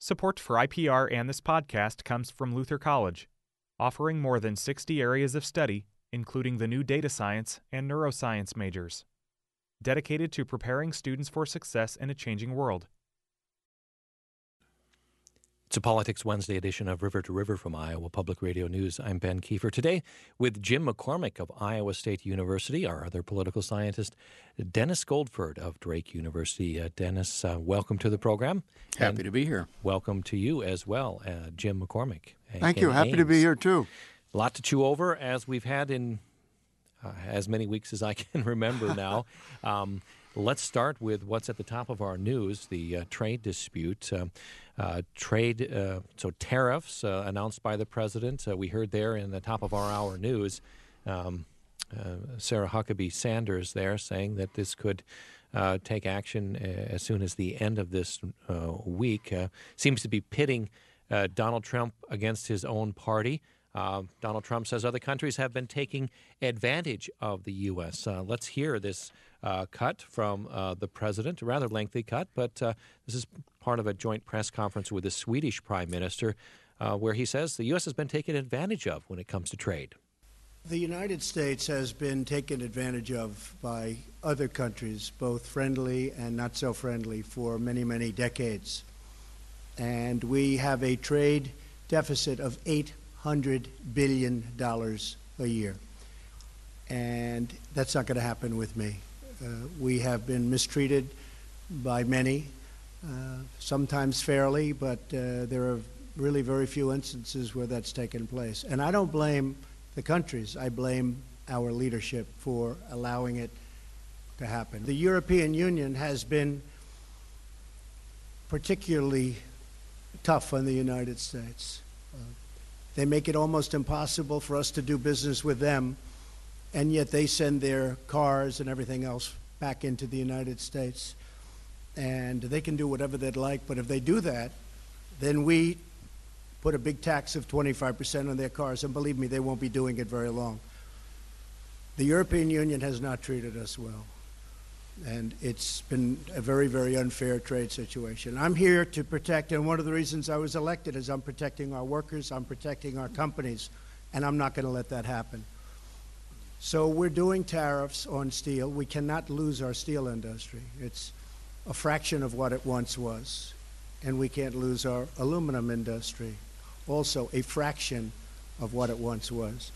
Support for IPR and this podcast comes from Luther College, offering more than 60 areas of study, including the new data science and neuroscience majors, dedicated to preparing students for success in a changing world. It's a Politics Wednesday edition of River to River from Iowa Public Radio News. I'm Ben Kiefer. Today with Jim McCormick of Iowa State University, our other political scientist, Dennis Goldford of Drake University. Dennis, welcome to the program. Happy to be here. Welcome to you as well, Jim McCormick. Thank you. Happy to be here, too. A lot to chew over, as we've had in as many weeks as I can remember now. Let's start with what's at the top of our news, the trade dispute. Tariffs announced by the president. We heard there in the top of our hour news, Sarah Huckabee Sanders there saying that this could take action as soon as the end of this week. Seems to be pitting Donald Trump against his own party. Donald Trump says other countries have been taking advantage of the U.S. Let's hear this cut from the president, a rather lengthy cut, but this is part of a joint press conference with the Swedish Prime Minister where he says the U.S. has been taken advantage of when it comes to trade. The United States has been taken advantage of by other countries, both friendly and not so friendly, for many, many decades. And we have a trade deficit of $800 billion a year. And that's not going to happen with me. We have been mistreated by many, sometimes fairly, but there are really very few instances where that's taken place. And I don't blame the countries. I blame our leadership for allowing it to happen. The European Union has been particularly tough on the United States. They make it almost impossible for us to do business with them, and yet they send their cars and everything else back into the United States. And they can do whatever they'd like, but if they do that, then we put a big tax of 25% on their cars, and believe me, they won't be doing it very long. The European Union has not treated us well, and it's been a very, very unfair trade situation. I'm here to protect, and one of the reasons I was elected is I'm protecting our workers, I'm protecting our companies, and I'm not going to let that happen. So we're doing tariffs on steel. We cannot lose our steel industry. It's a fraction of what it once was. And we can't lose our aluminum industry, also a fraction of what it once was.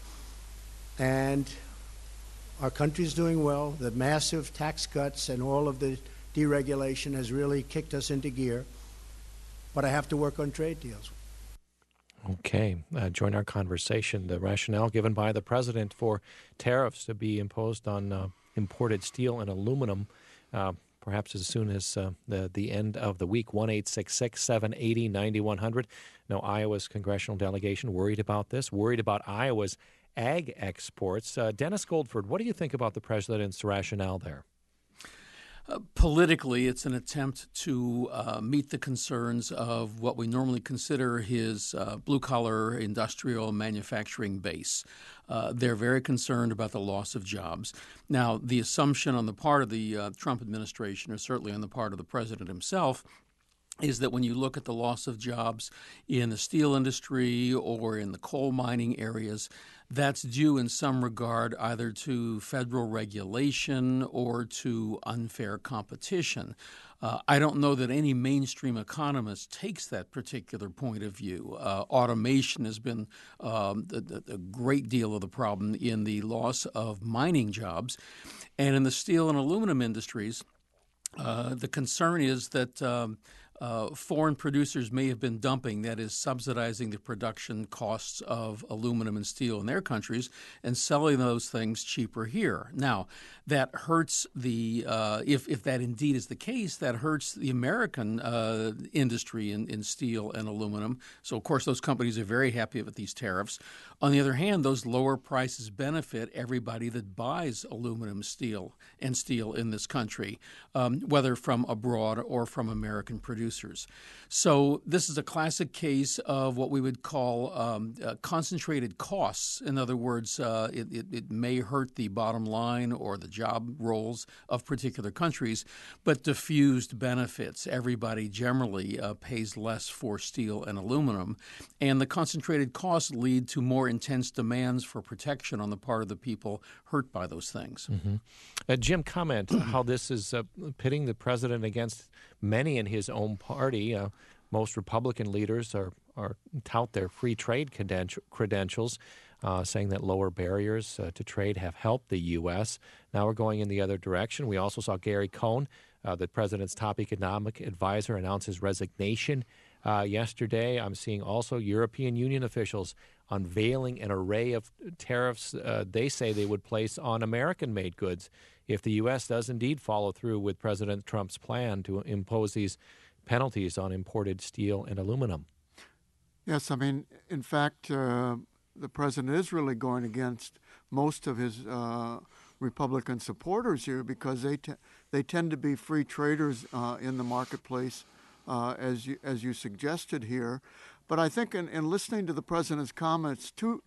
And our country's doing well. The massive tax cuts and all of the deregulation has really kicked us into gear. But I have to work on trade deals. Okay. Join our conversation. The rationale given by the president for tariffs to be imposed on imported steel and aluminum, perhaps as soon as the end of the week. 1-866-780-9100. Now, Iowa's congressional delegation worried about this, worried about Iowa's ag exports. Dennis Goldford, what do you think about the president's rationale there? Politically, it's an attempt to meet the concerns of what we normally consider his blue-collar industrial manufacturing base. They're very concerned about the loss of jobs. Now, the assumption on the part of the Trump administration, or certainly on the part of the president himself, is that when you look at the loss of jobs in the steel industry or in the coal mining areas, that's due in some regard either to federal regulation or to unfair competition. I don't know that any mainstream economist takes that particular point of view. Automation has been a great deal of the problem in the loss of mining jobs. And in the steel and aluminum industries, the concern is that foreign producers may have been dumping, that is, subsidizing the production costs of aluminum and steel in their countries and selling those things cheaper here. Now, that hurts if that indeed is the case, that hurts the American industry in steel and aluminum. So, of course, those companies are very happy with these tariffs. On the other hand, those lower prices benefit everybody that buys aluminum, steel in this country, whether from abroad or from American producers. producers. So this is a classic case of what we would call concentrated costs. In other words, it may hurt the bottom line or the job roles of particular countries, but diffused benefits. Everybody generally pays less for steel and aluminum, and the concentrated costs lead to more intense demands for protection on the part of the people hurt by those things. Mm-hmm. Jim, comment how this is pitting the president against many in his own party. Most Republican leaders are tout their free trade credentials, saying that lower barriers to trade have helped the U.S. Now we're going in the other direction. We also saw Gary Cohn, the president's top economic advisor, announce his resignation yesterday. I'm seeing also European Union officials unveiling an array of tariffs they say they would place on American-made goods if the U.S. does indeed follow through with President Trump's plan to impose these penalties on imported steel and aluminum. Yes, I mean, in fact, the president is really going against most of his Republican supporters here because they tend to be free traders in the marketplace, as you suggested here. But I think in listening to the president's comments, two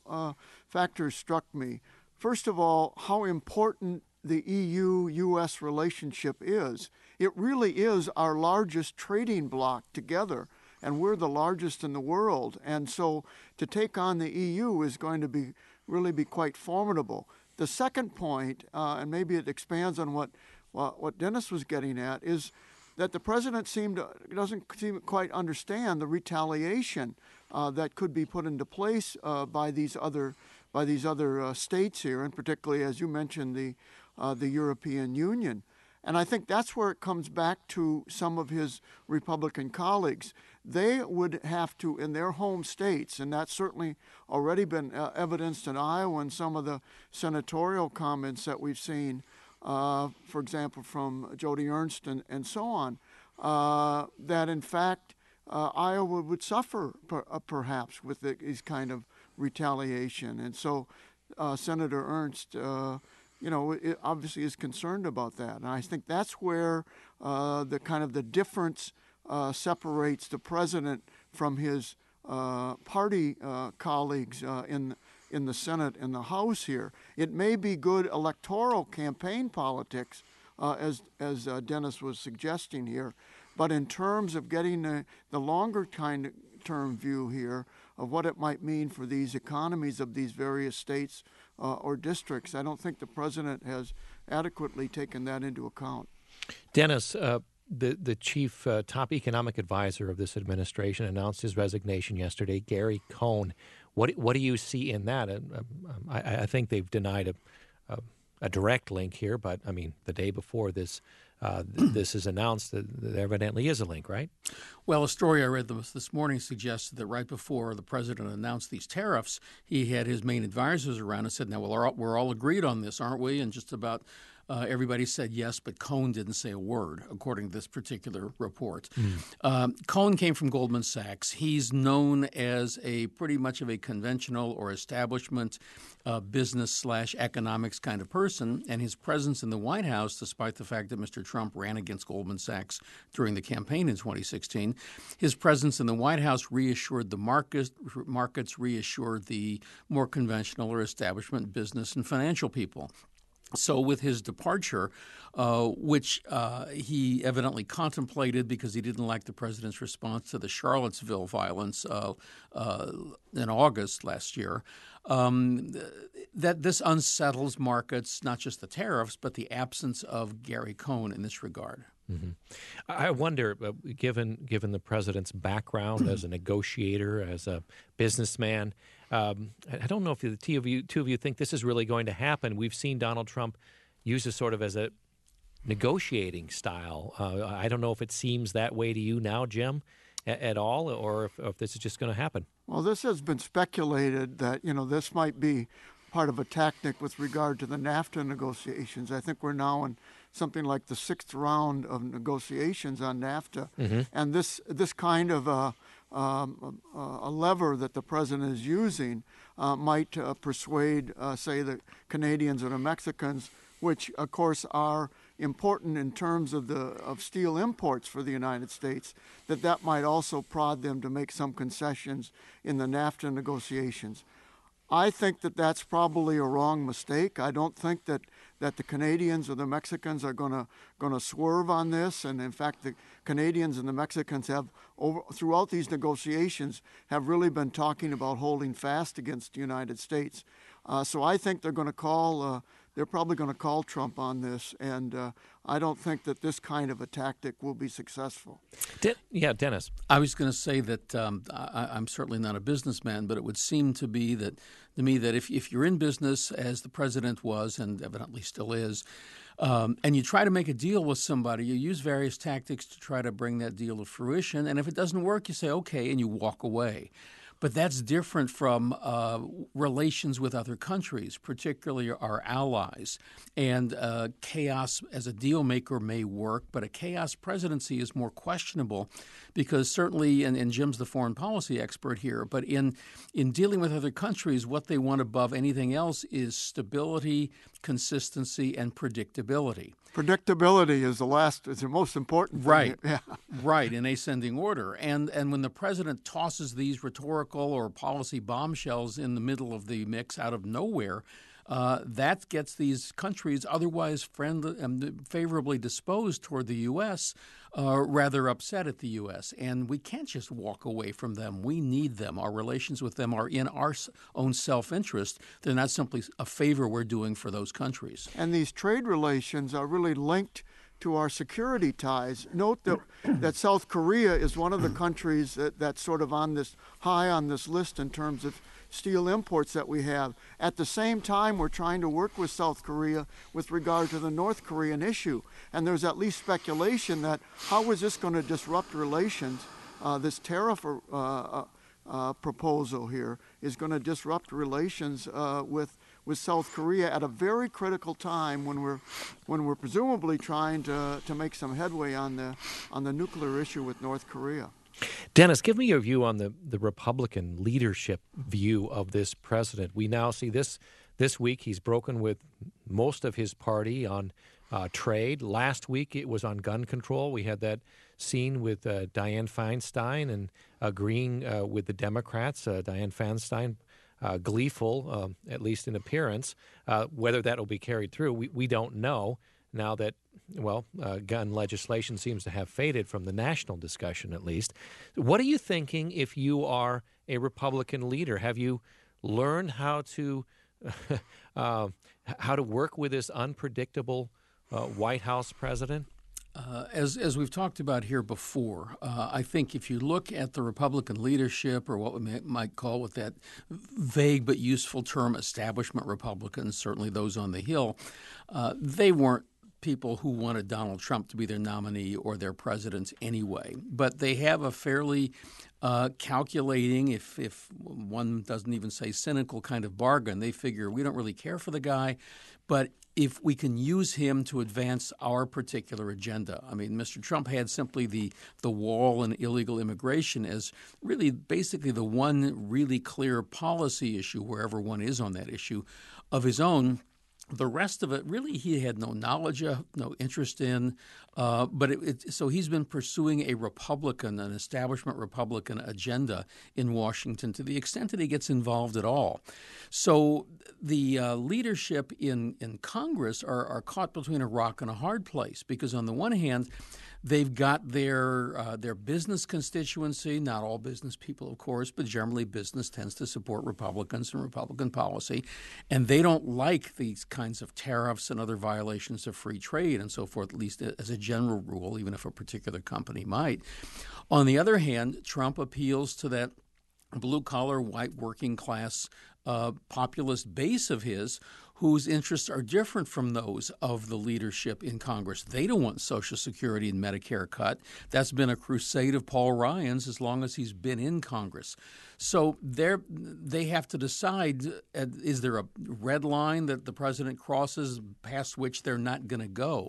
factors struck me. First of all, how important the EU-U.S. relationship is. It really is our largest trading bloc together, and we're the largest in the world. And so to take on the EU is going to really be quite formidable. The second point, and maybe it expands on what Dennis was getting at, is that the president doesn't seem to quite understand the retaliation that could be put into place by these other states here, and particularly, as you mentioned, the European Union. And I think that's where it comes back to some of his Republican colleagues. They would have to, in their home states, and that's certainly already been evidenced in Iowa and some of the senatorial comments that we've seen, for example, from Joni Ernst and so on, that in fact Iowa would suffer perhaps with these kind of retaliation. And so Senator Ernst, it obviously is concerned about that. And I think that's where the difference separates the president from his party colleagues in the Senate and the House here. It may be good electoral campaign politics, as Dennis was suggesting here, but in terms of getting the longer term view here of what it might mean for these economies of these various states or districts, I don't think the president has adequately taken that into account. Dennis, the chief top economic advisor of this administration announced his resignation yesterday, Gary Cohn. What do you see in that? I think they've denied a direct link here, but I mean, the day before this this is announced, there evidently is a link, right? Well, a story I read this morning suggested that right before the president announced these tariffs, he had his main advisors around and said, "Now, well, we're all agreed on this, aren't we?" And just about everybody said yes, but Cohn didn't say a word, according to this particular report. Cohn came from Goldman Sachs. He's known as pretty much of a conventional or establishment business/economics kind of person, and his presence in the White House, despite the fact that Mr. Trump ran against Goldman Sachs during the campaign in 2016, his presence in the White House reassured the markets, reassured the more conventional or establishment business and financial people. So with his departure, which he evidently contemplated because he didn't like the president's response to the Charlottesville violence in August last year, that this unsettles markets, not just the tariffs, but the absence of Gary Cohn in this regard. Mm-hmm. I wonder, given the president's background as a negotiator, as a businessman, I don't know if the two of you think this is really going to happen. We've seen Donald Trump use this sort of as a negotiating style. I don't know if it seems that way to you now, Jim, at all, or if this is just going to happen. Well, this has been speculated that, this might be part of a tactic with regard to the NAFTA negotiations. I think we're now in something like the 6th round of negotiations on NAFTA. Mm-hmm. And this kind of a lever that the president is using might persuade, say, the Canadians or the Mexicans, which, of course, are important in terms of steel imports for the United States, that might also prod them to make some concessions in the NAFTA negotiations. I think that that's probably a wrong mistake. I don't think that the Canadians or the Mexicans are going to swerve on this. And in fact, the Canadians and the Mexicans have, throughout these negotiations, have really been talking about holding fast against the United States. So I think they're going to call. They're probably going to call Trump on this, and I don't think that this kind of a tactic will be successful. Dennis. I was going to say that I'm certainly not a businessman, but it would seem to me that if you're in business, as the president was and evidently still is, and you try to make a deal with somebody, you use various tactics to try to bring that deal to fruition, and if it doesn't work, you say, okay, and you walk away. But that's different from relations with other countries, particularly our allies. And chaos as a deal maker may work, but a chaos presidency is more questionable because certainly, and Jim's the foreign policy expert here, but in dealing with other countries, what they want above anything else is stability, consistency, and predictability. Predictability is the most important thing. Right, yeah. Right, in ascending order. And when the president tosses these rhetorical or policy bombshells in the middle of the mix out of nowhere, that gets these countries otherwise favorably disposed toward the U.S. Rather upset at the U.S. And we can't just walk away from them. We need them. Our relations with them are in our own self-interest. They're not simply a favor we're doing for those countries. And these trade relations are really linked to our security ties. Note that South Korea is one of the countries that's sort of high on this list in terms of steel imports that we have. At the same time, we're trying to work with South Korea with regard to the North Korean issue. And there's at least speculation that how is this going to disrupt relations? This tariff proposal here is going to disrupt relations with South Korea at a very critical time when we're presumably trying to make some headway on the nuclear issue with North Korea. Dennis, give me your view on the Republican leadership view of this president. We now see this week he's broken with most of his party on trade. Last week it was on gun control. We had that scene with Dianne Feinstein and agreeing with the Democrats. Dianne Feinstein gleeful, at least in appearance. Whether that will be carried through, we don't know now that, gun legislation seems to have faded from the national discussion at least. What are you thinking if you are a Republican leader? Have you learned how to work with this unpredictable White House president? As we've talked about here before, I think if you look at the Republican leadership, or what we might call with that vague but useful term establishment Republicans, certainly those on the Hill, they weren't people who wanted Donald Trump to be their nominee or their president anyway. But they have a fairly calculating, if one doesn't even say cynical kind of bargain. They figure we don't really care for the guy, but if we can use him to advance our particular agenda. I mean, Mr. Trump had simply the wall and illegal immigration as really basically the one really clear policy issue, wherever one is on that issue, of his own. The rest of it, really, he had no knowledge of, no interest in. So he's been pursuing an establishment Republican agenda in Washington to the extent that he gets involved at all. So the leadership in Congress are caught between a rock and a hard place because on the one hand, they've got their business constituency, not all business people, of course, but generally business tends to support Republicans and Republican policy, and they don't like these kinds of tariffs and other violations of free trade and so forth, at least as a general rule, even if a particular company might. On the other hand, Trump appeals to that blue-collar, white working-class populist base of his whose interests are different from those of the leadership in Congress. They don't want Social Security and Medicare cut. That's been a crusade of Paul Ryan's as long as he's been in Congress. So they have to decide, is there a red line that the president crosses past which they're not going to go?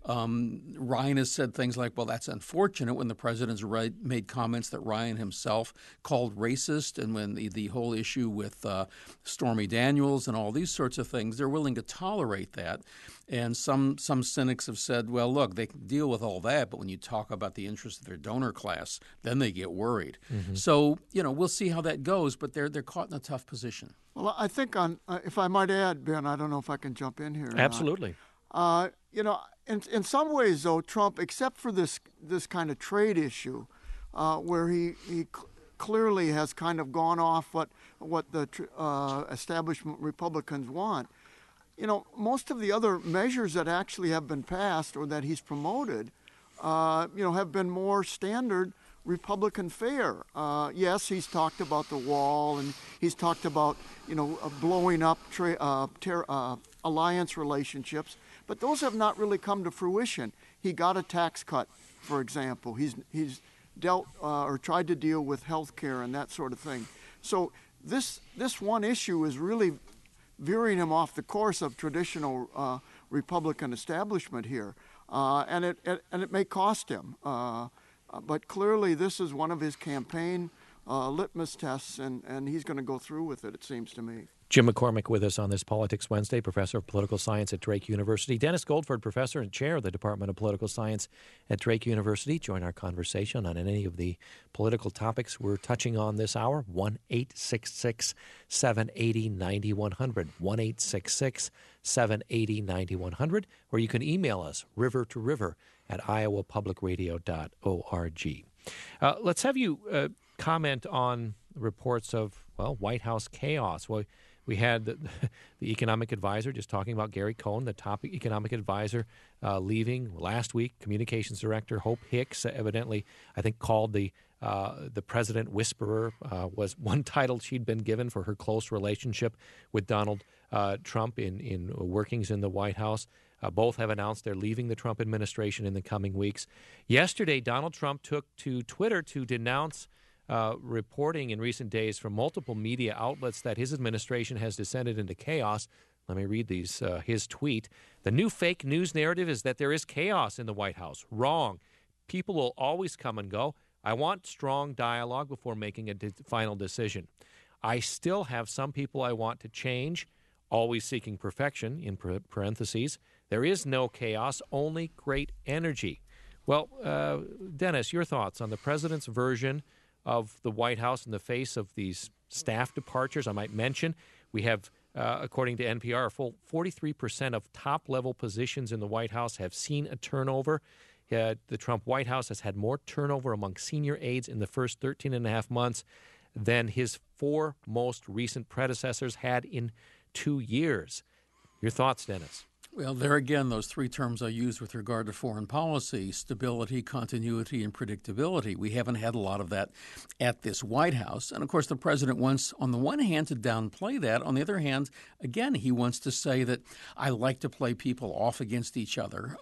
Ryan has said things like, well, that's unfortunate, when the president's made comments that Ryan himself called racist, and when the whole issue with Stormy Daniels and all these sorts of things, they're willing to tolerate that. And some cynics have said, well, look, they can deal with all that, but when you talk about the interests of their donor class, then they get worried. Mm-hmm. So, we'll see how that goes, but they're caught in a tough position. Well, I think if I might add, Ben, I don't know if I can jump in here. Absolutely. In some ways, though, Trump, except for this kind of trade issue, where he clearly has kind of gone off what the establishment Republicans want, most of the other measures that actually have been passed or that he's promoted, have been more standard Republican fare. Yes, he's talked about the wall, and he's talked about blowing up alliance relationships, but those have not really come to fruition. He got a tax cut, for example. He's dealt or tried to deal with health care and that sort of thing. So this one issue is really veering him off the course of traditional Republican establishment here, and it may cost him. But clearly, this is one of his campaign litmus tests, and he's going to go through with it, it seems to me. Jim McCormick with us on this Politics Wednesday, professor of political science at Drake University. Dennis Goldford, professor and chair of the Department of Political Science at Drake University. Join our conversation on any of the political topics we're touching on this hour. 1-866-780-9100. 1-866-780-9100. Or you can email us, river2river@iowapublicradio.org. Let's have you comment on reports of, White House chaos. Well, we had the economic advisor just talking about Gary Cohn, the top economic advisor, leaving last week. Communications director Hope Hicks evidently, I think, called the president whisperer, was one title she'd been given for her close relationship with Donald Trump in workings in the White House. Both have announced they're leaving the Trump administration in the coming weeks. Yesterday, Donald Trump took to Twitter to denounce reporting in recent days from multiple media outlets that his administration has descended into chaos. Let me read his tweet. "The new fake news narrative is that there is chaos in the White House. Wrong. People will always come and go. I want strong dialogue before making a final decision. I still have some people I want to change, always seeking perfection," in parentheses. "There is no chaos, only great energy." Well, Dennis, your thoughts on the president's version of the White House in the face of these staff departures? I might mention we have, according to NPR, a full 43% of top-level positions in the White House have seen a turnover. The Trump White House has had more turnover among senior aides in the first 13 and a half months than his four most recent predecessors had in 2 years. Your thoughts, Dennis? Well, there again, those three terms I used with regard to foreign policy: stability, continuity, and predictability. We haven't had a lot of that at this White House. And, of course, the president wants, on the one hand, to downplay that. On the other hand, again, he wants to say that I like to play people off against each other.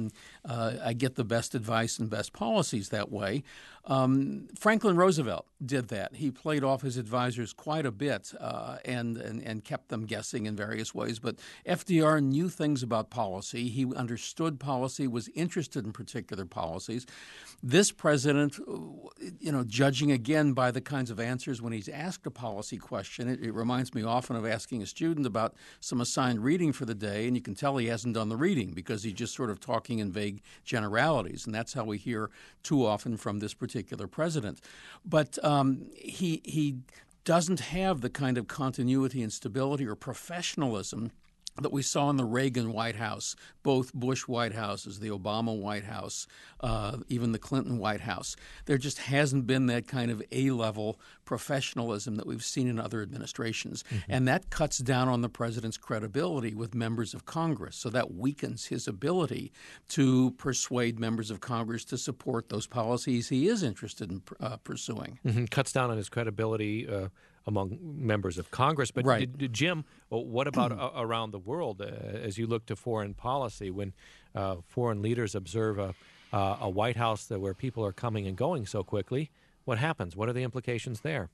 I get the best advice and best policies that way. Franklin Roosevelt did that. He played off his advisors quite a bit and kept them guessing in various ways. But FDR knew things about policy. He understood policy, was interested in particular policies. This president, judging again by the kinds of answers when he's asked a policy question, it reminds me often of asking a student about some assigned reading for the day, and you can tell he hasn't done the reading because he's just sort of talking in vague generalities, and that's how we hear too often from this particular president. But he doesn't have the kind of continuity and stability or professionalism that we saw in the Reagan White House, both Bush White Houses, the Obama White House, even the Clinton White House. There just hasn't been that kind of A-level professionalism that we've seen in other administrations. Mm-hmm. And that cuts down on the president's credibility with members of Congress. So that weakens his ability to persuade members of Congress to support those policies he is interested in pursuing. Mm-hmm. Cuts down on his credibility among members of Congress. But right. Jim, what about around the world as you look to foreign policy when foreign leaders observe a White House where people are coming and going so quickly? What happens? What are the implications there?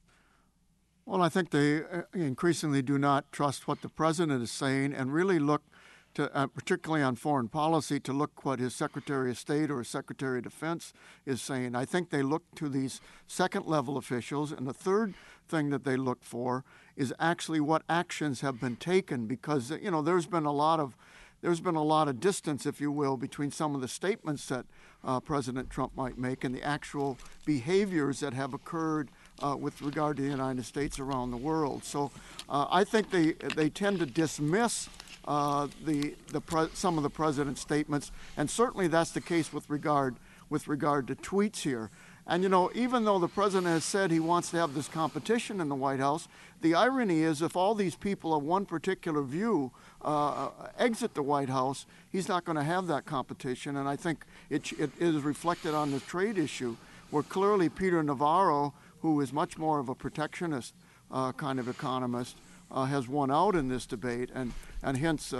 Well, I think they increasingly do not trust what the president is saying and really look particularly on foreign policy, to look what his Secretary of State or his Secretary of Defense is saying. I think they look to these second-level officials, and the third thing that they look for is actually what actions have been taken, because there's been a lot of distance, if you will, between some of the statements that President Trump might make and the actual behaviors that have occurred with regard to the United States around the world. So I think they tend to dismiss some of the president's statements, and certainly that's the case with regard to tweets here. And even though the president has said he wants to have this competition in the White House, the irony is if all these people of one particular view exit the White House, he's not going to have that competition. And I think it is reflected on the trade issue, where clearly Peter Navarro, who is much more of a protectionist kind of economist, has won out in this debate, and hence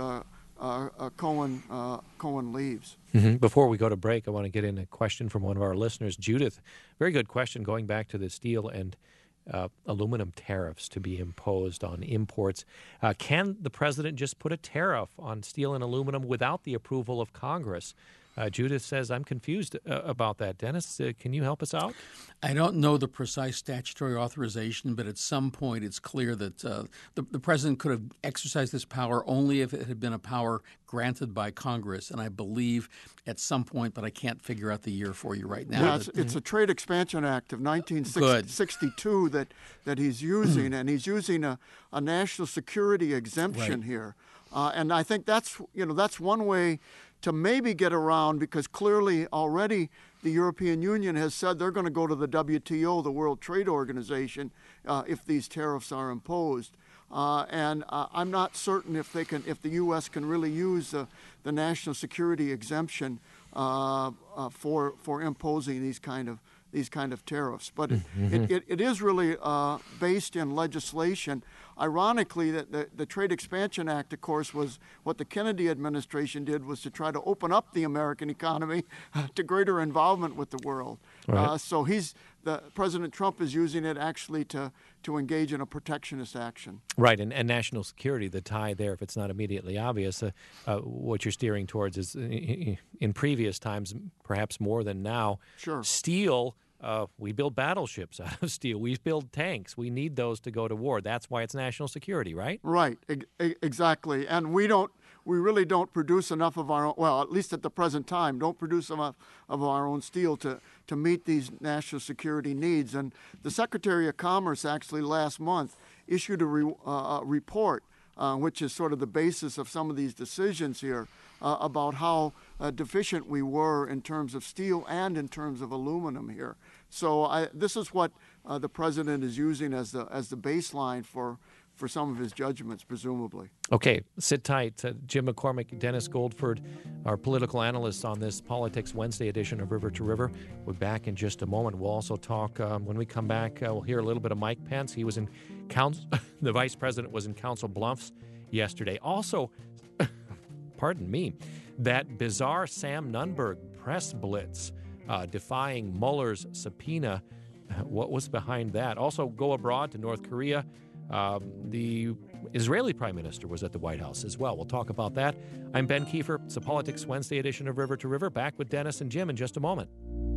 Cohen leaves. Mm-hmm. Before we go to break, I want to get in a question from one of our listeners, Judith. Very good question going back to the steel and aluminum tariffs to be imposed on imports. Can the president just put a tariff on steel and aluminum without the approval of Congress? Judith says, I'm confused about that. Dennis, can you help us out? I don't know the precise statutory authorization, but at some point it's clear that the president could have exercised this power only if it had been a power granted by Congress. And I believe at some point, but I can't figure out the year for you right now. Yeah, it's a Trade Expansion Act of 1962 that he's using, and he's using a national security exemption here. And I think that's one way to maybe get around, because clearly already the European Union has said they're going to go to the WTO, the World Trade Organization, if these tariffs are imposed. And I'm not certain if the U.S. can really use the national security exemption for imposing these kind of tariffs. But it is really based in legislation. Ironically, the Trade Expansion Act, of course, was what the Kennedy administration did, was to try to open up the American economy to greater involvement with the world. Right. So President Trump is using it actually to engage in a protectionist action. Right, and national security, the tie there, if it's not immediately obvious, what you're steering towards is, in previous times, perhaps more than now, Sure. Steel. We build battleships out of steel. We build tanks. We need those to go to war. That's why it's national security, right? Right, exactly. And we really don't produce enough of our own, well, at least at the present time, don't produce enough of our own steel to meet these national security needs. And the Secretary of Commerce actually last month issued a report, which is sort of the basis of some of these decisions here, about how deficient we were in terms of steel and in terms of aluminum here. So this is what the president is using as the baseline for some of his judgments, presumably. Okay, sit tight. Jim McCormick, Dennis Goldford, our political analysts on this Politics Wednesday edition of River to River. We're back in just a moment. We'll also talk, when we come back, we'll hear a little bit of Mike Pence. He was in the vice president was in Council Bluffs yesterday. Also, pardon me, that bizarre Sam Nunberg press blitz defying Mueller's subpoena. What was behind that? Also, go abroad to North Korea. The Israeli Prime Minister was at the White House as well. We'll talk about that. I'm Ben Kiefer. It's a Politics Wednesday edition of River to River. Back with Dennis and Jim in just a moment.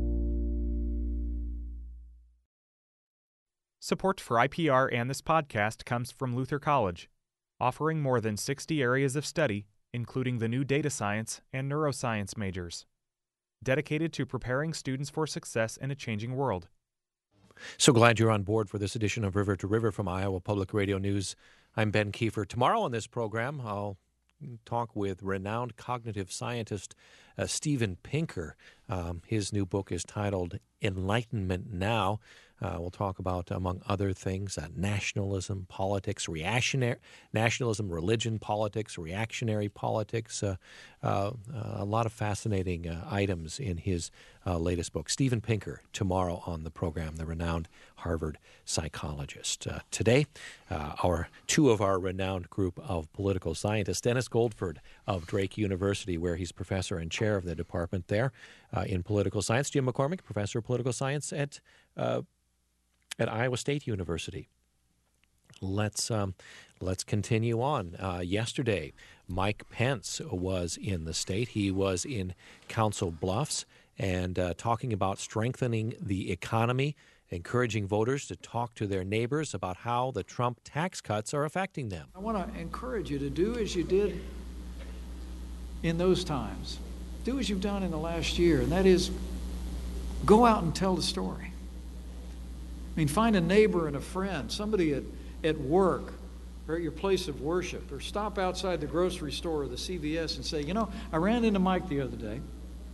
Support for IPR and this podcast comes from Luther College, offering more than 60 areas of study, including the new data science and neuroscience majors, dedicated to preparing students for success in a changing world. So glad you're on board for this edition of River to River from Iowa Public Radio News. I'm Ben Kiefer. Tomorrow on this program, I'll talk with renowned cognitive scientist Steven Pinker. His new book is titled Enlightenment Now. We'll talk about, among other things, nationalism, politics, nationalism, religion, politics, reactionary politics, a lot of fascinating items in his latest book. Steven Pinker, tomorrow on the program, the renowned Harvard psychologist. Today, two of our renowned group of political scientists, Dennis Goldford of Drake University, where he's professor and chair of the department there in political science. Jim McCormick, professor of political science at Iowa State University. Let's continue on. Yesterday, Mike Pence was in the state. He was in Council Bluffs and talking about strengthening the economy, encouraging voters to talk to their neighbors about how the Trump tax cuts are affecting them. I want to encourage you to do as you did in those times. Do as you've done in the last year, and that is go out and tell the story. I mean, find a neighbor and a friend, somebody at work or at your place of worship, or stop outside the grocery store or the CVS and say, you know, I ran into Mike the other day,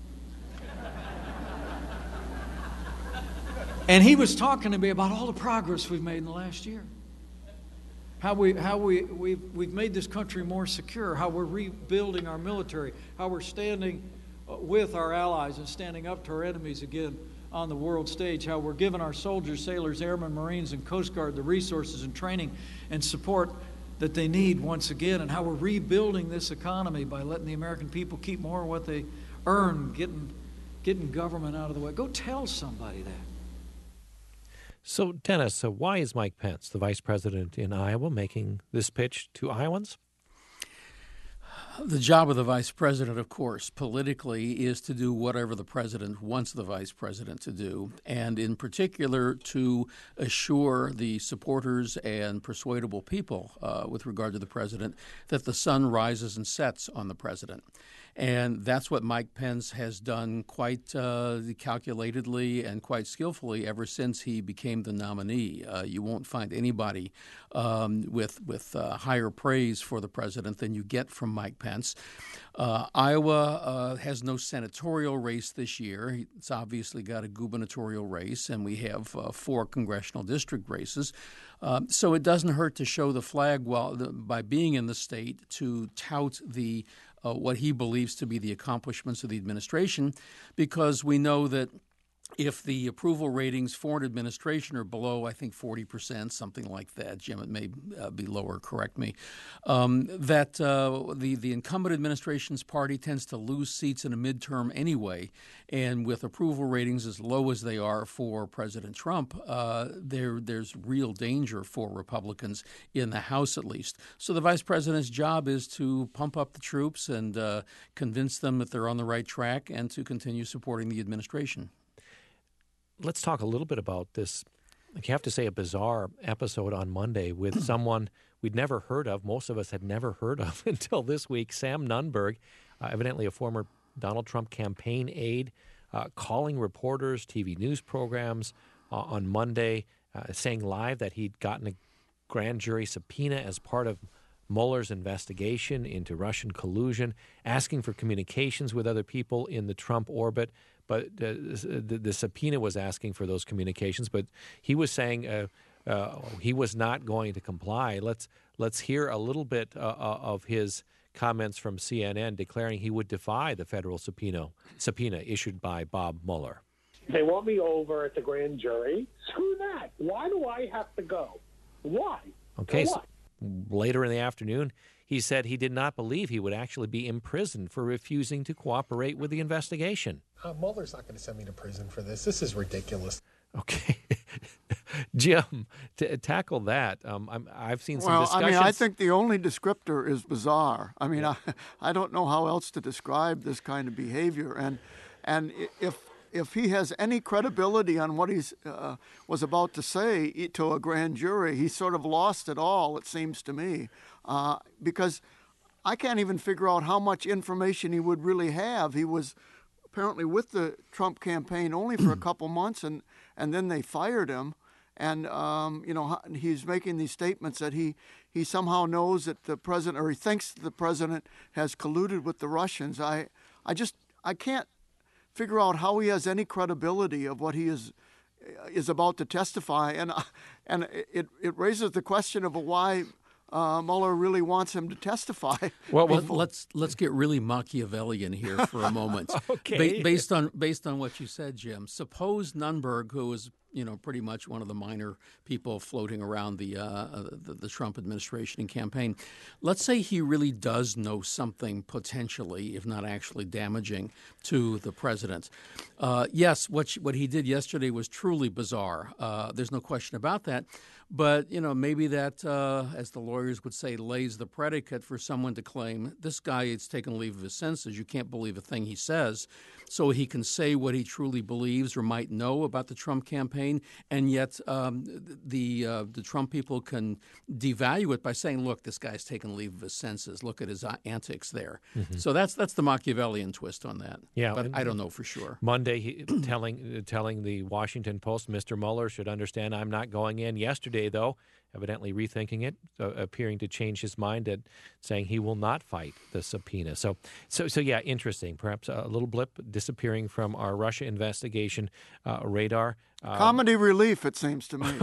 and he was talking to me about all the progress we've made in the last year. How we've made this country more secure, how we're rebuilding our military, how we're standing with our allies and standing up to our enemies again on the world stage, how we're giving our soldiers, sailors, airmen, Marines, and Coast Guard the resources and training and support that they need once again, and how we're rebuilding this economy by letting the American people keep more of what they earn, getting government out of the way. Go tell somebody that. So, Dennis, why is Mike Pence, the vice president in Iowa, making this pitch to Iowans? The job of the vice president, of course, politically, is to do whatever the president wants the vice president to do, and in particular to assure the supporters and persuadable people with regard to the president that the sun rises and sets on the president. And that's what Mike Pence has done quite calculatedly and quite skillfully ever since he became the nominee. You won't find anybody with higher praise for the president than you get from Mike Pence. Iowa has no senatorial race this year. It's obviously got a gubernatorial race, and we have 4 congressional district races. So it doesn't hurt to show the flag by being in the state to tout the what he believes to be the accomplishments of the administration, because we know that if the approval ratings for an administration are below, I think, 40%, something like that, Jim, it may be lower, correct me, that the incumbent administration's party tends to lose seats in a midterm anyway. And with approval ratings as low as they are for President Trump, there's real danger for Republicans in the House, at least. So the vice president's job is to pump up the troops and convince them that they're on the right track and to continue supporting the administration. Let's talk a little bit about this, you have to say, a bizarre episode on Monday with someone we'd never heard of, most of us had never heard of until this week, Sam Nunberg, evidently a former Donald Trump campaign aide, calling reporters, TV news programs on Monday, saying live that he'd gotten a grand jury subpoena as part of Mueller's investigation into Russian collusion, asking for communications with other people in the Trump orbit. But the subpoena was asking for those communications, but he was saying he was not going to comply. Let's hear a little bit of his comments from CNN declaring he would defy the federal subpoena issued by Bob Mueller. They want me over at the grand jury. Screw that. Why do I have to go? Why? Okay, so later in the afternoon, he said he did not believe he would actually be imprisoned for refusing to cooperate with the investigation. Mueller's not going to send me to prison for this. This is ridiculous. Okay. Jim, to tackle that, I've seen some discussions. I mean, I think the only descriptor is bizarre. I mean, I don't know how else to describe this kind of behavior. And if he has any credibility on what he was about to say to a grand jury, he's sort of lost it all, it seems to me, because I can't even figure out how much information he would really have. He was apparently with the Trump campaign only for a couple months, and then they fired him. And, he's making these statements that he somehow knows that the president, or he thinks that the president has colluded with the Russians. I can't figure out how he has any credibility of what he is about to testify. And it raises the question of why Mueller really wants him to testify. Well, let's get really Machiavellian here for a moment. Okay. Based on what you said, Jim. Suppose Nunberg, who was pretty much one of the minor people floating around the Trump administration and campaign. Let's say he really does know something potentially, if not actually damaging, to the president. Yes, what he did yesterday was truly bizarre. There's no question about that. But, maybe that, as the lawyers would say, lays the predicate for someone to claim this guy is taken leave of his senses. You can't believe a thing he says. So he can say what he truly believes or might know about the Trump campaign, and yet the Trump people can devalue it by saying, look, this guy's taken leave of his senses. Look at his antics there. Mm-hmm. So that's the Machiavellian twist on that. Yeah, but I don't know for sure. Monday, telling the Washington Post, Mr. Mueller should understand I'm not going in. Yesterday, though, evidently rethinking it, appearing to change his mind at saying he will not fight the subpoena. So yeah, interesting. Perhaps a little blip disappearing from our Russia investigation radar. Comedy relief, it seems to me.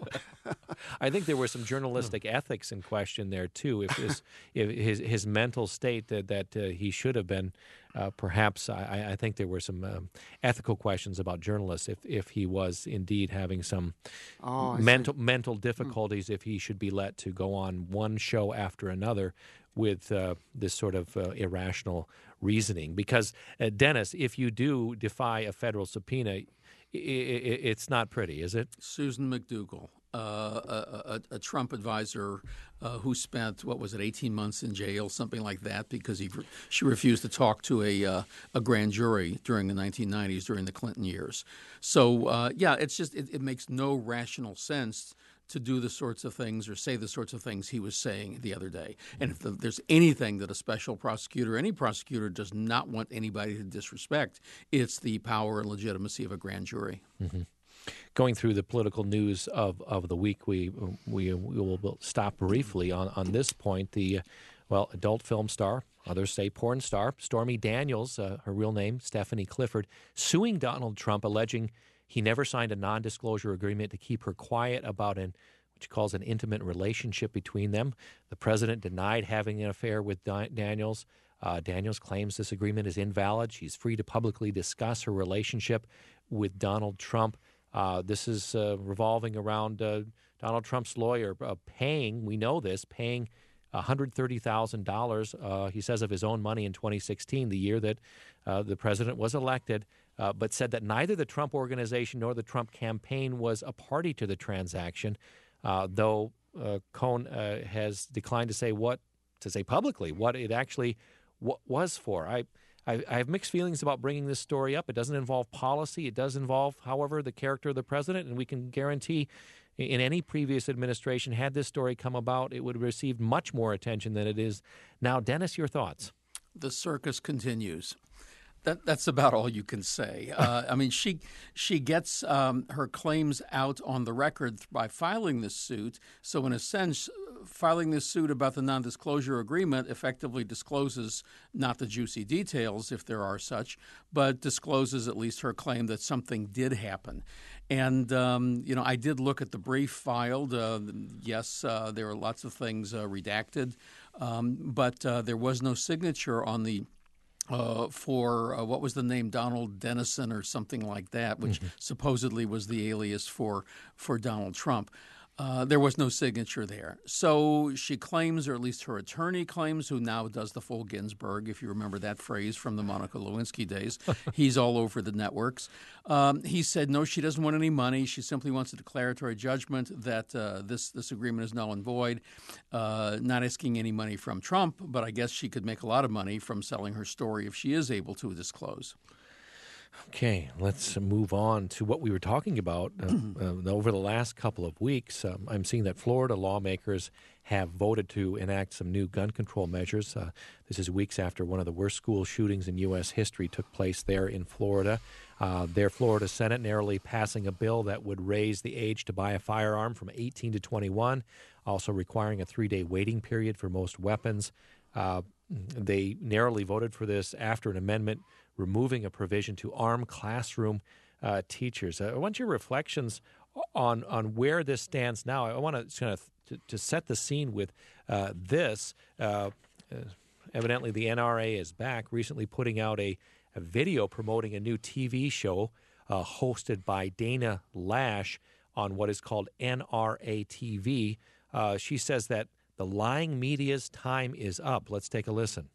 I think there was some journalistic ethics in question there too. If his mental state that he should have been, perhaps I think there were some ethical questions about journalists if he was indeed having some mental difficulties, if he should be let to go on one show after another with this sort of irrational reasoning. Because, Dennis, if you do defy a federal subpoena, it's not pretty, is it? Susan McDougal, a Trump advisor who spent, 18 months in jail, something like that, because she refused to talk to a grand jury during the 1990s, during the Clinton years. So, it's just it makes no rational sense to do the sorts of things or say the sorts of things he was saying the other day. And if there's anything that a special prosecutor, any prosecutor, does not want anybody to disrespect, it's the power and legitimacy of a grand jury. Mm-hmm. Going through the political news of the week, we will stop briefly on this point. The adult film star, others say porn star, Stormy Daniels, her real name, Stephanie Clifford, suing Donald Trump, alleging he never signed a non-disclosure agreement to keep her quiet about what she calls an intimate relationship between them. The president denied having an affair with Daniels. Daniels claims this agreement is invalid. She's free to publicly discuss her relationship with Donald Trump. This is revolving around Donald Trump's lawyer paying $130,000, he says, of his own money in 2016, the year that the president was elected, but said that neither the Trump Organization nor the Trump campaign was a party to the transaction, though Cohn has declined to say publicly what it actually was for. I have mixed feelings about bringing this story up. It doesn't involve policy. It does involve, however, the character of the president, and we can guarantee in any previous administration, had this story come about, it would have received much more attention than it is now. Dennis, your thoughts? The circus continues. That's about all you can say. She gets her claims out on the record by filing this suit. So in a sense, filing this suit about the non-disclosure agreement effectively discloses not the juicy details, if there are such, but discloses at least her claim that something did happen. And, I did look at the brief filed. Yes, there are lots of things redacted, but there was no signature on the for what was the name, Donald Dennison or something like that, which supposedly was the alias for Donald Trump. There was no signature there. So she claims, or at least her attorney claims, who now does the full Ginsburg, if you remember that phrase from the Monica Lewinsky days. He's all over the networks. He said, no, she doesn't want any money. She simply wants a declaratory judgment that this agreement is null and void, not asking any money from Trump, but I guess she could make a lot of money from selling her story if she is able to disclose. Okay, let's move on to what we were talking about over the last couple of weeks. I'm seeing that Florida lawmakers have voted to enact some new gun control measures. This is weeks after one of the worst school shootings in U.S. history took place there in Florida. Their Florida Senate narrowly passing a bill that would raise the age to buy a firearm from 18 to 21, also requiring a 3-day waiting period for most weapons. They narrowly voted for this after an amendment removing a provision to arm classroom teachers. I want your reflections on where this stands now. I want to kind of to set the scene with this. Evidently, the NRA is back, recently putting out a video promoting a new TV show hosted by Dana Lash on what is called NRA TV. She says that the lying media's time is up. Let's take a listen.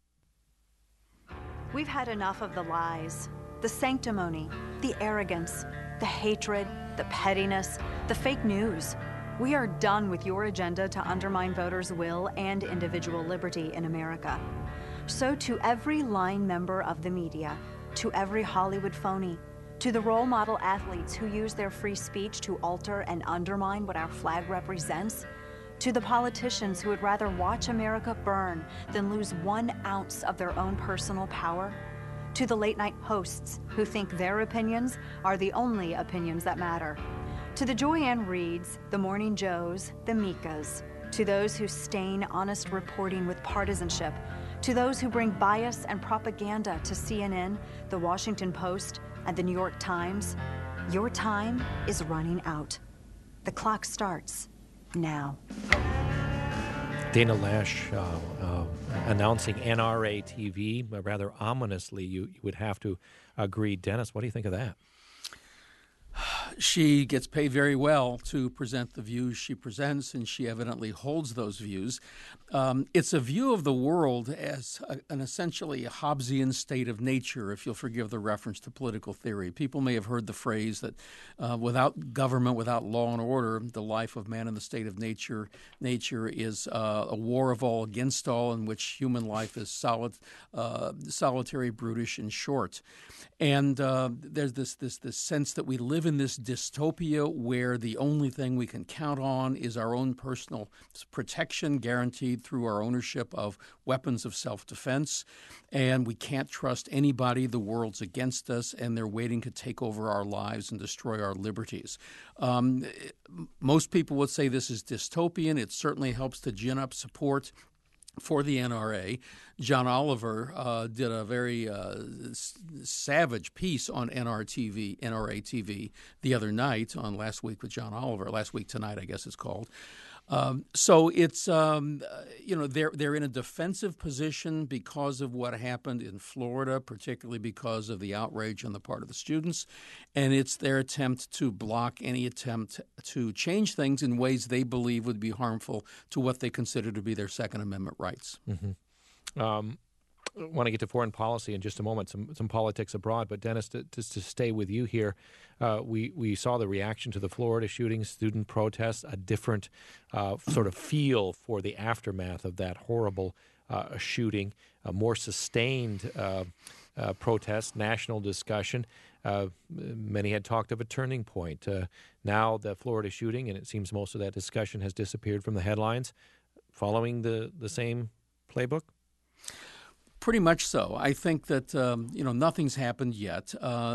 We've had enough of the lies, the sanctimony, the arrogance, the hatred, the pettiness, the fake news. We are done with your agenda to undermine voters' will and individual liberty in America. So to every lying member of the media, to every Hollywood phony, to the role model athletes who use their free speech to alter and undermine what our flag represents, to the politicians who would rather watch America burn than lose 1 ounce of their own personal power, to the late-night hosts who think their opinions are the only opinions that matter, to the Joyanne Reeds, the Morning Joes, the Mikas, to those who stain honest reporting with partisanship, to those who bring bias and propaganda to CNN, the Washington Post, and the New York Times, your time is running out. The clock starts now. Dana Lash announcing NRA TV, rather ominously, you would have to agree. Dennis, what do you think of that? She gets paid very well to present the views she presents, and she evidently holds those views. It's a view of the world as an essentially Hobbesian state of nature, if you'll forgive the reference to political theory. People may have heard the phrase that without government, without law and order, the life of man in the state of nature is a war of all against all, in which human life is solitary, brutish, and short. And there's this sense that we live in this dystopia where the only thing we can count on is our own personal protection, guaranteed through our ownership of weapons of self-defense, and we can't trust anybody. The world's against us, and they're waiting to take over our lives and destroy our liberties. Most people would say this is dystopian. It certainly helps to gin up support for the NRA. John Oliver did a very savage piece on NRA TV the other night on Last Week with John Oliver. Last Week Tonight, I guess it's called. So it's, they're in a defensive position because of what happened in Florida, particularly because of the outrage on the part of the students. And it's their attempt to block any attempt to change things in ways they believe would be harmful to what they consider to be their Second Amendment rights. Mm-hmm. I want to get to foreign policy in just a moment, some politics abroad. But Dennis, to stay with you here, we saw the reaction to the Florida shooting, student protests, a different sort of feel for the aftermath of that horrible shooting, a more sustained protest, national discussion. Many had talked of a turning point. Now the Florida shooting, and it seems most of that discussion has disappeared from the headlines, following the same playbook? Pretty much so. I think that nothing's happened yet.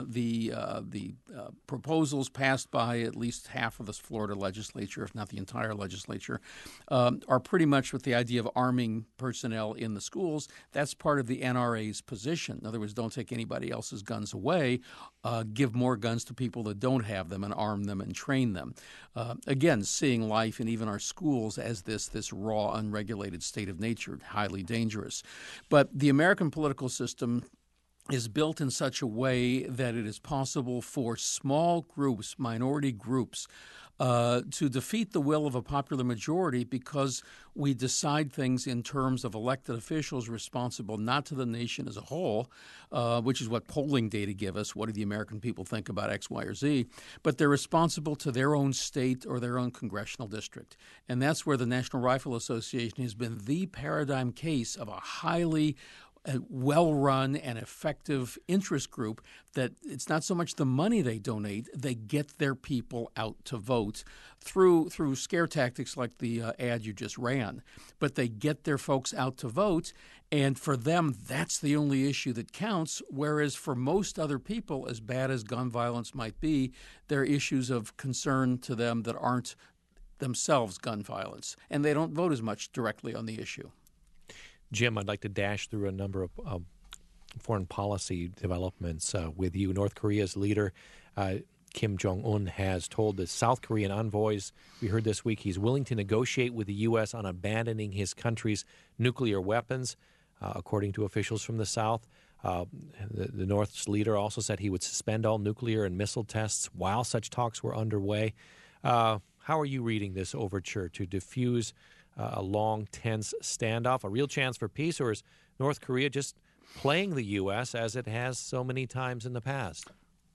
The proposals passed by at least half of the Florida legislature, if not the entire legislature, are pretty much with the idea of arming personnel in the schools. That's part of the NRA's position. In other words, don't take anybody else's guns away. Give more guns to people that don't have them and arm them and train them. Again, seeing life in even our schools as this raw, unregulated state of nature, highly dangerous. But the American political system is built in such a way that it is possible for small groups, minority groups, to defeat the will of a popular majority because we decide things in terms of elected officials responsible not to the nation as a whole, which is what polling data give us. What do the American people think about X, Y, or Z? But they're responsible to their own state or their own congressional district. And that's where the National Rifle Association has been the paradigm case of a highly well-run and effective interest group that it's not so much the money they donate, they get their people out to vote through scare tactics like the ad you just ran. But they get their folks out to vote, and for them, that's the only issue that counts, whereas for most other people, as bad as gun violence might be, there are issues of concern to them that aren't themselves gun violence, and they don't vote as much directly on the issue. Jim, I'd like to dash through a number of foreign policy developments with you. North Korea's leader, Kim Jong-un, has told the South Korean envoys, we heard this week, he's willing to negotiate with the U.S. on abandoning his country's nuclear weapons, according to officials from the South. The North's leader also said he would suspend all nuclear and missile tests while such talks were underway. How are you reading this overture to defuse a long, tense standoff, a real chance for peace, or is North Korea just playing the U.S. as it has so many times in the past?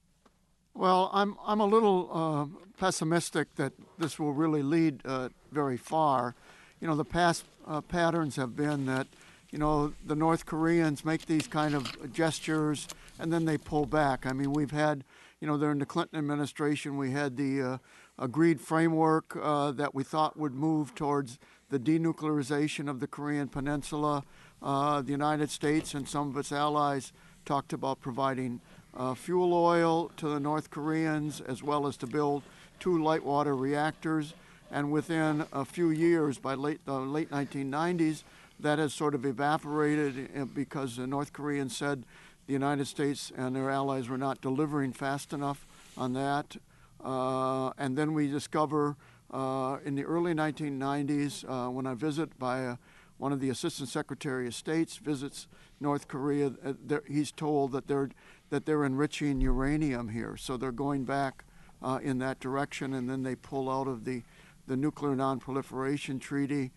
Well, I'm a little pessimistic that this will really lead very far. The past patterns have been that, the North Koreans make these kind of gestures and then they pull back. I mean, we've had, during the Clinton administration, we had the agreed framework that we thought would move towards the denuclearization of the Korean Peninsula. The United States and some of its allies talked about providing fuel oil to the North Koreans, as well as to build 2 light water reactors. And within a few years, by the late 1990s, that has sort of evaporated because the North Koreans said the United States and their allies were not delivering fast enough on that. And then we discover in the early 1990s, when I visit by one of the Assistant Secretary of States visits North Korea, he's told that they're enriching uranium here. So they're going back in that direction, and then they pull out of the Nuclear Non-Proliferation Treaty.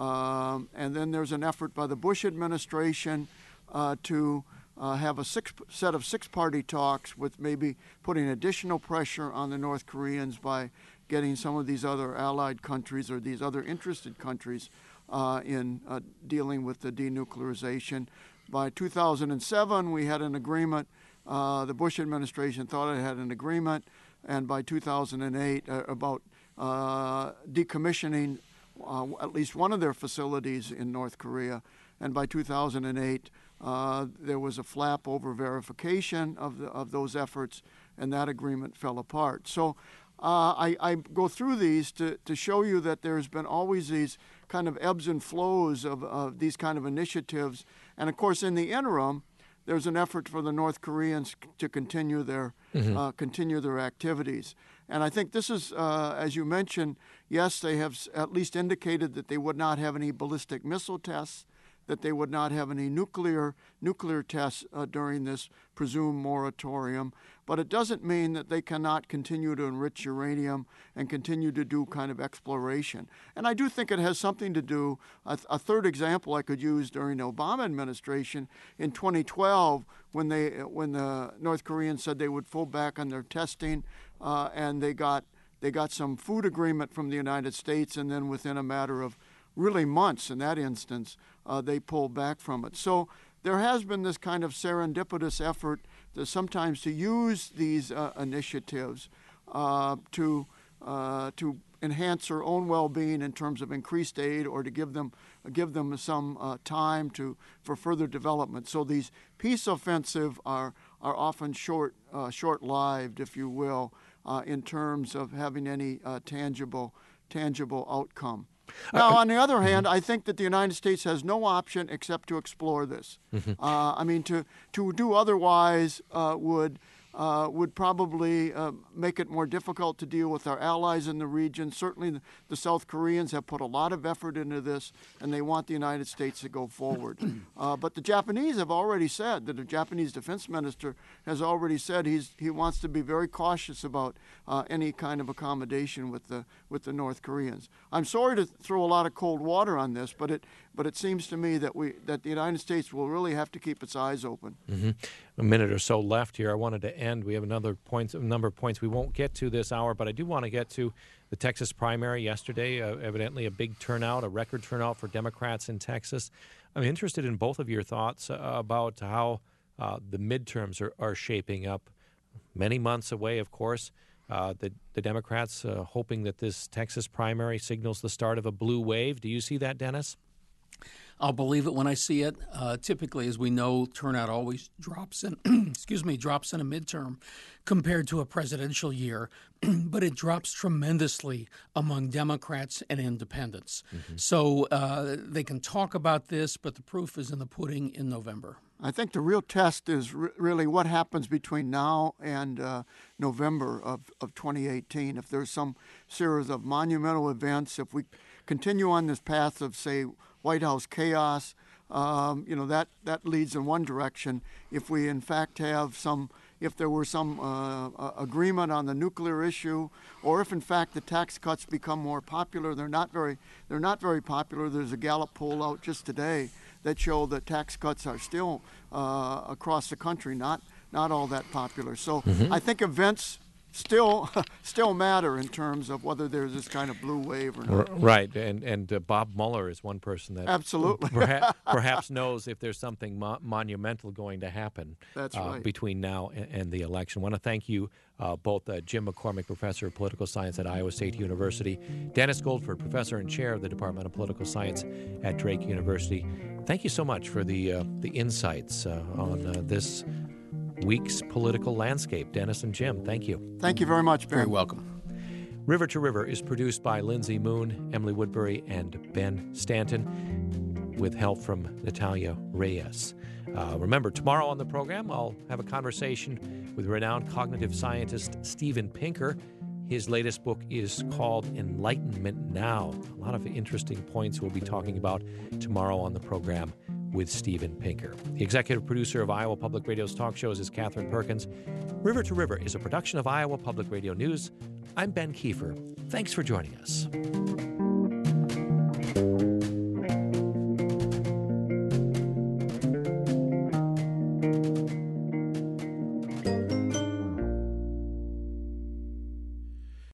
And then there's an effort by the Bush administration to have a set of 6-party talks with maybe putting additional pressure on the North Koreans by getting some of these other allied countries or these other interested countries in dealing with the denuclearization. By 2007, we had an agreement. The Bush administration thought it had an agreement, and by 2008, about decommissioning at least one of their facilities in North Korea. And by 2008, there was a flap over verification of those efforts, and that agreement fell apart. So I go through these to show you that there's been always these kind of ebbs and flows of these kind of initiatives. And of course, in the interim, there's an effort for the North Koreans to continue their activities. And I think this is, as you mentioned, yes, they have at least indicated that they would not have any ballistic missile tests, that they would not have any nuclear tests during this presumed moratorium. But it doesn't mean that they cannot continue to enrich uranium and continue to do kind of exploration. And I do think it has something to do, a third example I could use during the Obama administration in 2012 when the North Koreans said they would pull back on their testing and they got some food agreement from the United States, and then within a matter of really months in that instance, they pulled back from it. So there has been this kind of serendipitous effort to sometimes to use these initiatives to enhance their own well-being in terms of increased aid, or to give them some time for further development. So these peace offensives are often short-lived, if you will, in terms of having any tangible outcome. Now, on the other hand, I think that the United States has no option except to explore this. I mean, to do otherwise would probably make it more difficult to deal with our allies in the region. Certainly, the South Koreans have put a lot of effort into this, and they want the United States to go forward. But the Japanese have already said, that the Japanese defense minister has already said he wants to be very cautious about any kind of accommodation with the North Koreans. I'm sorry to throw a lot of cold water on this, but it seems to me that the United States will really have to keep its eyes open. A minute or so left here. I wanted to end. We have a number of points we won't get to this hour, but I do want to get to the Texas primary yesterday. Evidently a big turnout, a record turnout for Democrats in Texas. I'm interested in both of your thoughts about how the midterms are shaping up. Many months away, of course. The Democrats hoping that this Texas primary signals the start of a blue wave. Do you see that, Dennis? I'll believe it when I see it. Typically, as we know, turnout always drops in drops in a midterm compared to a presidential year, but it drops tremendously among Democrats and independents. So they can talk about this, but the proof is in the pudding in November. I think the real test is really what happens between now and November of 2018. If there's some series of monumental events, if we continue on this path of, say, White House chaos, that leads in one direction. If we in fact have if there were some agreement on the nuclear issue, or if in fact the tax cuts become more popular, they're not very popular. There's a Gallup poll out just today that show that tax cuts are still across the country not all that popular. So I think events still matter in terms of whether there's this kind of blue wave or not. Right, and Bob Mueller is one person that absolutely perhaps knows if there's something monumental going to happen. That's right. Between now and the election. I want to thank you both, Jim McCormick, Professor of Political Science at Iowa State University, Dennis Goldford, Professor and Chair of the Department of Political Science at Drake University. Thank you so much for the insights on this week's political landscape. Dennis and Jim, thank you. Thank you very much, Ben. Very welcome. River to River is produced by Lindsay Moon, Emily Woodbury, and Ben Stanton, with help from Natalia Reyes. Remember, tomorrow on the program, I'll have a conversation with renowned cognitive scientist Steven Pinker. His latest book is called Enlightenment Now. A lot of interesting points we'll be talking about tomorrow on the program with Steven Pinker. The executive producer of Iowa Public Radio's talk shows is Catherine Perkins. River to River is a production of Iowa Public Radio News. I'm Ben Kiefer. Thanks for joining us.